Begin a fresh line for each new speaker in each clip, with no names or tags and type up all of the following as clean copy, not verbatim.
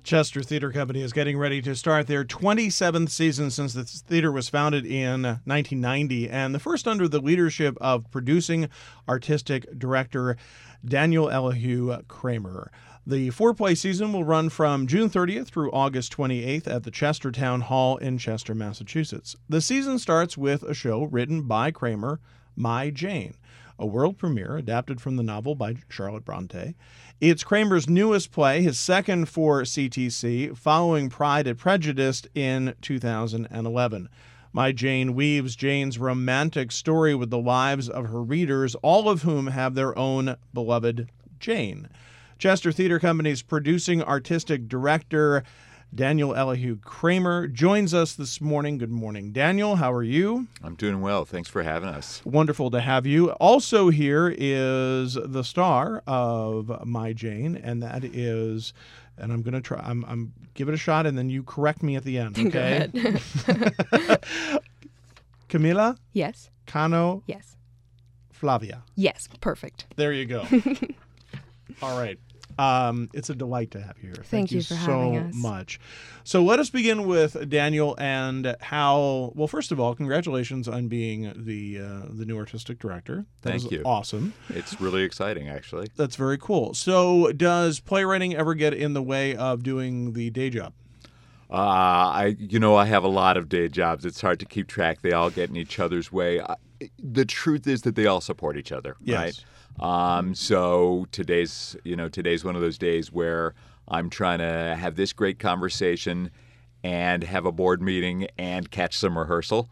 Chester Theater Company is getting ready to start their 27th season since the theater was founded in 1990, and the first under the leadership of producing artistic director Daniel Elihu Kramer. The four-play season will run from June 30th through August 28th at the Chester Town Hall in Chester, Massachusetts. The season starts with a show written by Kramer, My Jane, a world premiere adapted from the novel by Charlotte Bronte. It's Kramer's newest play, his second for CTC, following Pride and Prejudice in 2011. My Jane weaves Jane's romantic story with the lives of her readers, all of whom have their own beloved Jane. Chester Theater Company's producing artistic director, Daniel Elihu Kramer, joins us this morning. Good morning, Daniel. How are you?
I'm doing well. Thanks for having us.
Wonderful to have you. Also here is the star of My Jane, and that is, and I'm going to try, I'm give it a shot, and then you correct me at the end, okay?
Go ahead.
Camila?
Yes.
Cano?
Yes.
Flavia.
Yes. Perfect.
There you go. All right. It's a delight to have you here.
Thank you for having us.
so much. So let us begin with Daniel and how. Well, first of all, congratulations on being the new artistic director.
Thank you.
Awesome.
It's really exciting, actually.
That's very cool. So, does playwriting ever get in the way of doing the day job?
I have a lot of day jobs. It's hard to keep track. They all get in each other's way. The truth is that they all support each other,
Yes.
right? So today's one of those days where I'm trying to have this great conversation and have a board meeting and catch some rehearsal.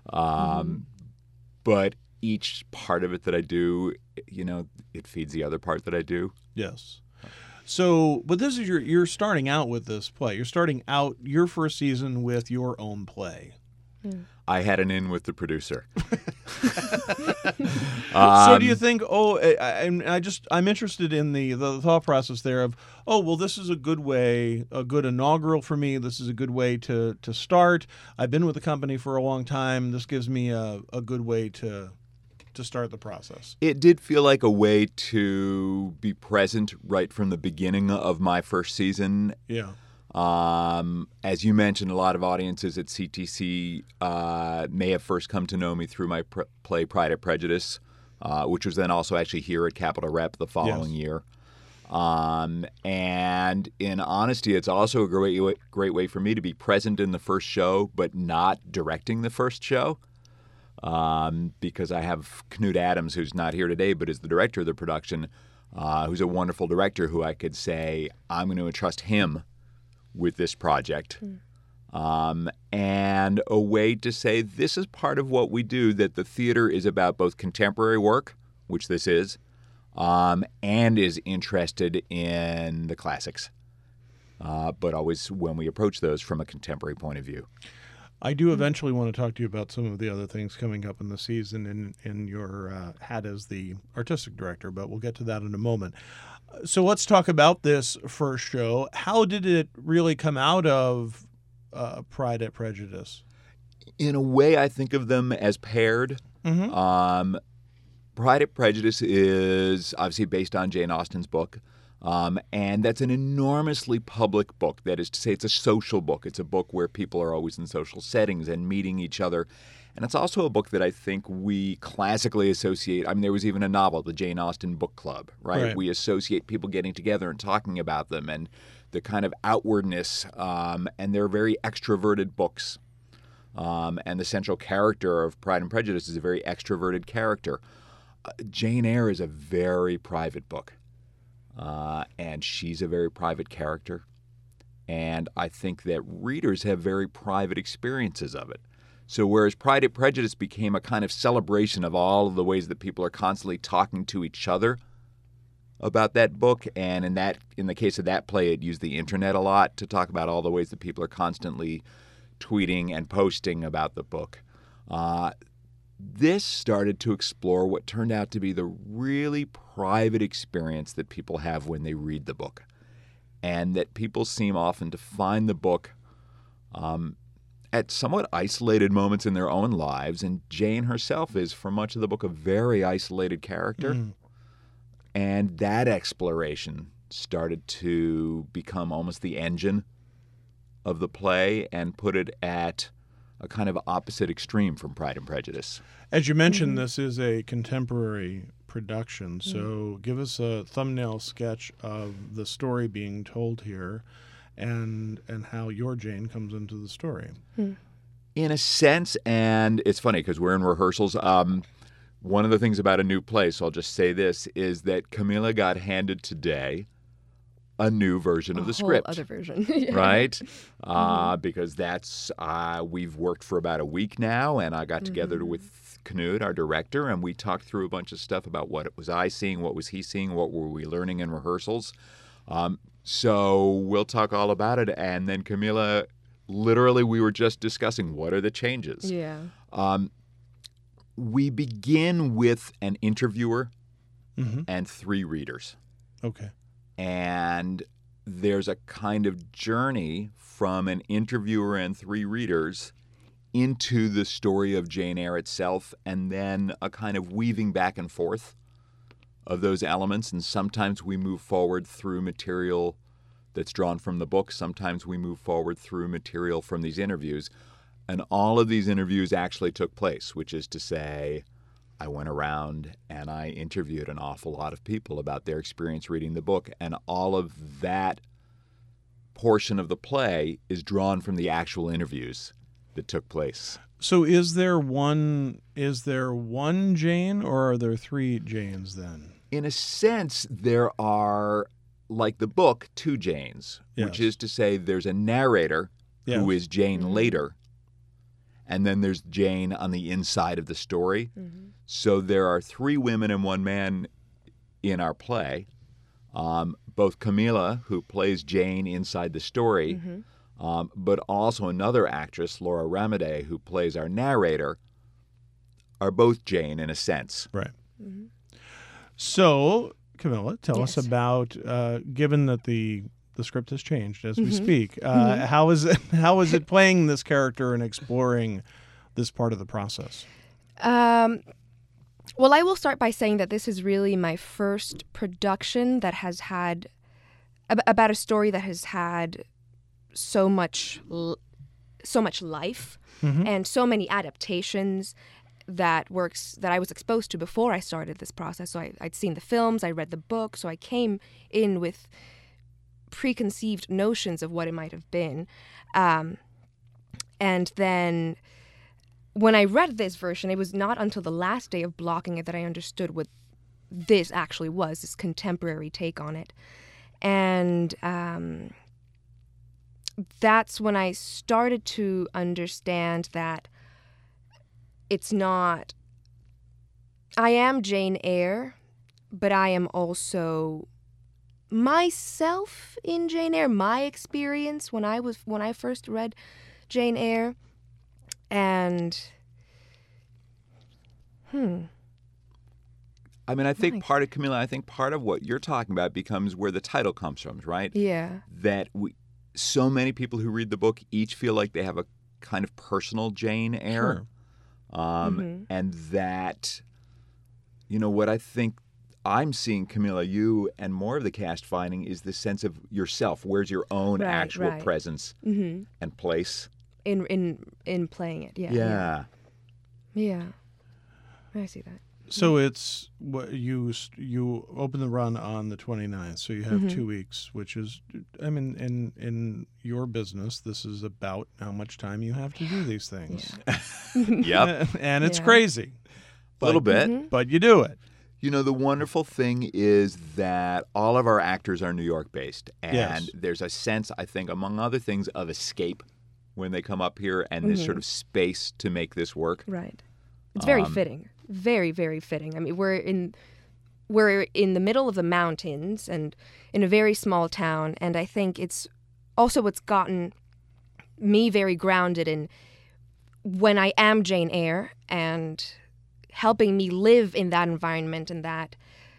But each part of it that I do, it feeds the other part that I do.
Yes. So, but this is you're starting out with this play. You're starting out your first season with your own play.
I had an in with the producer.
So do you think? I'm interested in the thought process there of, this is a good way, a good inaugural for me. This is a good way to start. I've been with the company for a long time. This gives me a good way to start the process.
It did feel like a way to be present right from the beginning of my first season.
Yeah.
As you mentioned, a lot of audiences at CTC may have first come to know me through my play Pride and Prejudice, which was then also actually here at Capitol Rep the following year. And in honesty, it's also a great way for me to be present in the first show, but not directing the first show. Because I have Knut Adams, who's not here today, but is the director of the production, who's a wonderful director who I could say, I'm going to entrust him with this project. And a way to say this is part of what we do, that the theater is about both contemporary work, which this is, and is interested in the classics, but always when we approach those from a contemporary point of view.
I do eventually want to talk to you about some of the other things coming up in the season in your hat as the artistic director, but we'll get to that in a moment. So let's talk about this first show. How did it really come out of Pride and Prejudice?
In a way, I think of them as paired.
Mm-hmm.
Pride and Prejudice is obviously based on Jane Austen's book. And that's an enormously public book. That is to say, it's a social book. It's a book where people are always in social settings and meeting each other. And it's also a book that I think we classically associate. I mean, there was even a novel, the Jane Austen Book Club, right? We associate people getting together and talking about them and the kind of outwardness. And they're very extroverted books. And the central character of Pride and Prejudice is a very extroverted character. Jane Eyre is a very private book. And she's a very private character. And I think that readers have very private experiences of it. So whereas Pride and Prejudice became a kind of celebration of all of the ways that people are constantly talking to each other about that book, and in the case of that play, it used the internet a lot to talk about all the ways that people are constantly tweeting and posting about the book. This started to explore what turned out to be the really private experience that people have when they read the book, and that people seem often to find the book at somewhat isolated moments in their own lives, and Jane herself is, for much of the book, a very isolated character. And that exploration started to become almost the engine of the play and put it at a kind of opposite extreme from Pride and Prejudice.
As you mentioned, this is a contemporary production, so give us a thumbnail sketch of the story being told here and how your Jane comes into the story.
In a sense, and it's funny because we're in rehearsals, one of the things about a new play, so I'll just say this, is that Camilla got handed today a new version of the script.
A whole other version. Yeah.
Right? Because that's, we've worked for about a week now, and I got together with Knut, our director, and we talked through a bunch of stuff about what was I seeing, what was he seeing, what were we learning in rehearsals. So we'll talk all about it, and then Camilla, literally we were just discussing what are the changes.
Yeah.
We begin with an interviewer and 3 readers.
Okay.
And there's a kind of journey from an interviewer and 3 readers into the story of Jane Eyre itself, and then a kind of weaving back and forth of those elements. And sometimes we move forward through material that's drawn from the book. Sometimes we move forward through material from these interviews. And all of these interviews actually took place, which is to say, I went around and I interviewed an awful lot of people about their experience reading the book, and all of that portion of the play is drawn from the actual interviews that took place.
So is there one Jane, or are there 3 Janes then?
In a sense, there are, like the book, 2 Janes, which is to say there's a narrator who is Jane later, and then there's Jane on the inside of the story. So there are 3 women and 1 man in our play. Both Camilla, who plays Jane inside the story, but also another actress, Laura Ramadei, who plays our narrator, are both Jane in a sense.
Right. So, Camilla, tell us about, given that the script has changed as we speak, how is it playing this character and exploring this part of the process?
Well, I will start by saying that this is really my first production that has had about a story that has had so much life and so many adaptations that I was exposed to before I started this process. So I'd seen the films, I read the book, so I came in with preconceived notions of what it might have been. And then when I read this version, it was not until the last day of blocking it that I understood what this actually was, this contemporary take on it. And that's when I started to understand that it's not... I am Jane Eyre, but I am also myself in Jane Eyre, my experience when I first read Jane Eyre. And
I mean, I think part of what you're talking about becomes where the title comes from, right?
Yeah.
That so many people who read the book each feel like they have a kind of personal Jane Eyre.
Sure.
And that, what I think I'm seeing, Camilla, you and more of the cast finding is the sense of yourself. Where's your own actual presence and place?
In playing it, yeah. I see that.
So it's what you open the run on the 29th, so you have 2 weeks, which is, I mean, in your business, this is about how much time you have to do these things.
Yep.
And it's crazy.
A little bit.
But you do it.
The wonderful thing is that all of our actors are New York based, and there's a sense, I think, among other things, of escape when they come up here, and this sort of space to make this work.
Right. It's very fitting. Very, very fitting. I mean, we're in the middle of the mountains and in a very small town, and I think it's also what's gotten me very grounded in when I am Jane Eyre and helping me live in that environment and that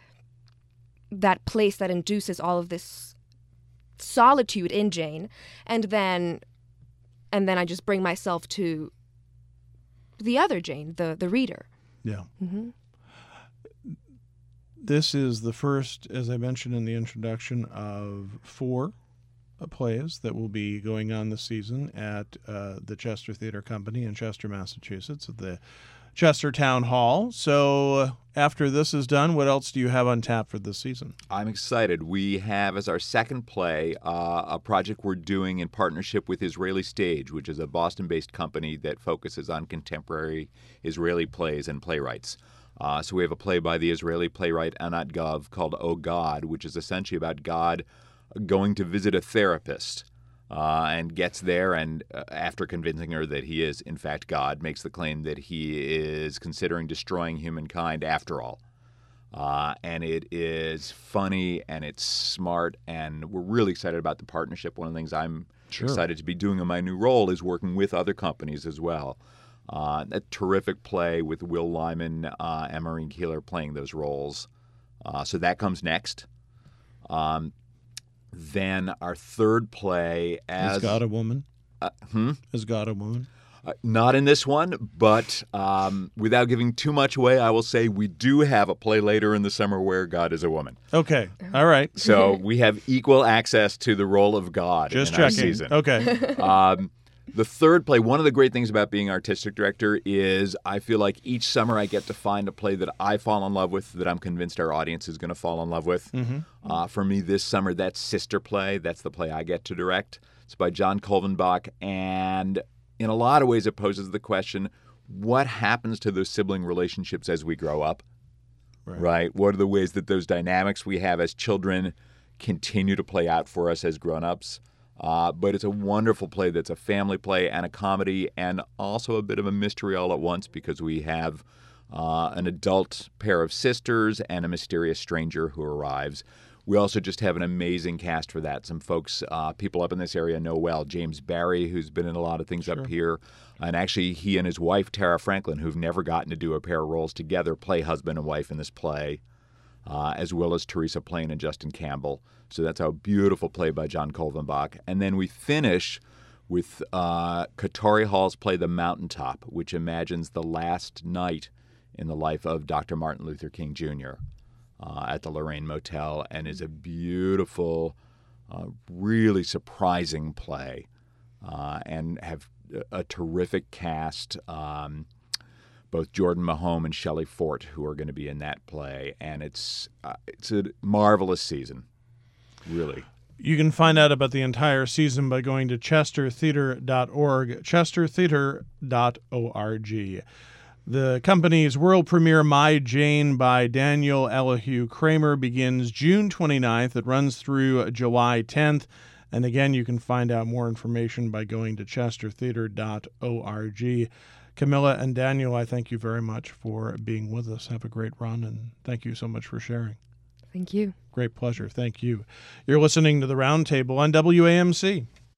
place that induces all of this solitude in Jane, and then I just bring myself to the other Jane, the reader.
Yeah. This is the first, as I mentioned in the introduction, of 4 plays that will be going on this season at the Chester Theatre Company in Chester, Massachusetts, at the Chester Town Hall. So after this is done, what else do you have on tap for this season?
I'm excited. We have as our second play a project we're doing in partnership with Israeli Stage, which is a Boston-based company that focuses on contemporary Israeli plays and playwrights. So we have a play by the Israeli playwright Anat Gov called Oh God, which is essentially about God going to visit a therapist and gets there, and after convincing her that he is, in fact, God, makes the claim that he is considering destroying humankind after all. And it is funny and it's smart, and we're really excited about the partnership. One of the things I'm excited to be doing in my new role is working with other companies as well. A terrific play with Will Lyman and Maureen Keeler playing those roles. So that comes next. Then our third play as...
Is God a Woman?
Hmm?
Is God a Woman?
Not in this one, but without giving too much away, I will say we do have a play later in the summer where God is a woman.
Okay. All right.
So we have equal access to the role of God
Just
in our
checking.
season.
Okay.
The third play, one of the great things about being artistic director is I feel like each summer I get to find a play that I fall in love with, that I'm convinced our audience is going to fall in love with. For me this summer, that's Sister Play. That's the play I get to direct. It's by John Kolvenbach, and in a lot of ways it poses the question, what happens to those sibling relationships as we grow up? Right? What are the ways that those dynamics we have as children continue to play out for us as grown-ups? But it's a wonderful play that's a family play and a comedy and also a bit of a mystery all at once, because we have an adult pair of sisters and a mysterious stranger who arrives. We also just have an amazing cast for that. Some folks, people up in this area know well. James Barry, who's been in a lot of things up here. And actually, he and his wife, Tara Franklin, who've never gotten to do a pair of roles together, play husband and wife in this play, as well as Teresa Plain and Justin Campbell. So that's a beautiful play by John Kolvenbach. And then we finish with Katori Hall's play The Mountaintop, which imagines the last night in the life of Dr. Martin Luther King Jr. At the Lorraine Motel, and is a beautiful, really surprising play, and have a terrific cast, both Jordan Mahome and Shelley Fort, who are going to be in that play, and it's a marvelous season, really.
You can find out about the entire season by going to chestertheatre.org, chestertheatre.org. The company's world premiere, My Jane by Daniel Elihu Kramer, begins June 29th. It runs through July 10th. And again, you can find out more information by going to chestertheatre.org. Camilla and Daniel, I thank you very much for being with us. Have a great run, and thank you so much for sharing.
Thank you.
Great pleasure. Thank you. You're listening to The Roundtable on WAMC.